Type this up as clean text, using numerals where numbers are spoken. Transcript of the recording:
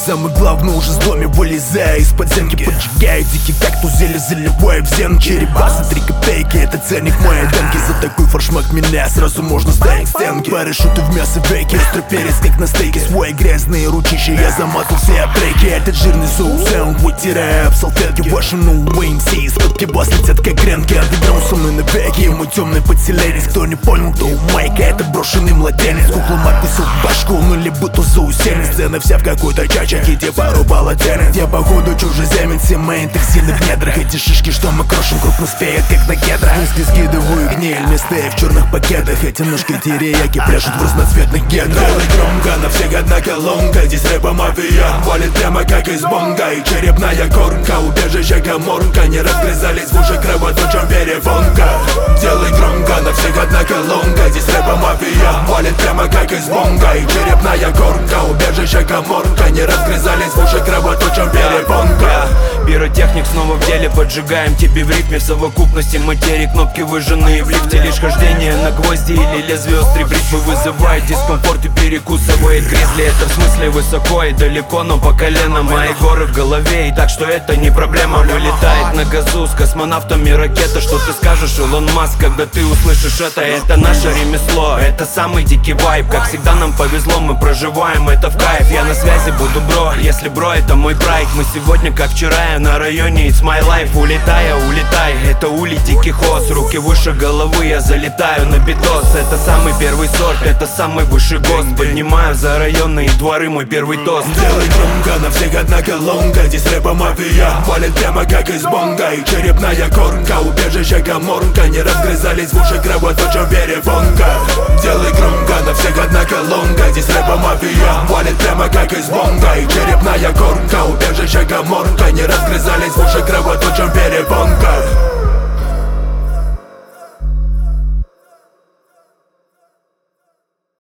Самый главный уже с доме вылезая из подземки, поджигая дикий кактус, зелье заливая в зен. Черепасы 3 копейки, это ценник моей демки. За такой форшмак меня сразу можно ставить стенки. Парашюты в мясо веки, острый перец как на стейке. Свои грязные ручища я замазал все опреки. Этот жирный соус он вытирая об салфетки. Ваши МС из пытки бас летят как гренки. Андеграунд со мной навеки, мой темный подселенец. Кто не понял, то у Майка это брошенный младенец. Куклам откусил башку, ну либо то заусенец. Сцена вся в какой-то чаче, где пару полотенец. Я походу чужеземец, все мои токсины в недрах. Эти шишки, что мы крошим, крупно спеют, как на кедрах. Мысли скидываю гниль, местные в черных пакетах. Эти ножки терияки пляшут в разноцветных гедрах. Делай громко, на всех одна колонка. Здесь рэпа мафия валит прямо как из бонга. И черепная корка, убежище гаморка. Не разгрызались в уши кровоточом перепонка. Делай громко, на всех одна колонка. Здесь рэпа мафия валит прямо как из бонга. И черепная корка, убежище гаморка. Не разгрызались в уши кровоточом перепонка. Пиротехник снова в деле, поджигаем тебе в ритме. В совокупности материи кнопки выжженные в лифте. Лишь хождение на гвозди или лезвие острый бритвы вызывает дискомфорт и перекусывает гризли. Это в смысле высоко и далеко, но по колено. Мои горы в голове, и так что это не проблема. Вылетает на газу с космонавтами ракета. Что ты скажешь, Илон Маск, когда ты услышишь это? Это наше ремесло, это самый дикий вайб. Как всегда нам повезло, мы проживаем это в кайф. Я на связи буду, бро, если бро это мой прайд. Мы сегодня как вчера на районе, it's my life. Улетая, улетай, это улей диких ос. Руки выше головы, я залетаю на битос. Это самый первый сорт, это самый высший ГОСТ. Поднимаю за районные дворы мой первый тост. Делай громко, на всех одна колонка. Здесь рэпа мафия валит прямо как из бонга. И черепная корка, убежище гаморка. Не разгрызались в уши кровоточем перепонка. Делай громко, на всех одна колонка. Здесь рэпа мафия валит прямо как из бонга. И черепная корка, убежище гаморка. Не разгрызались в уши кровоточем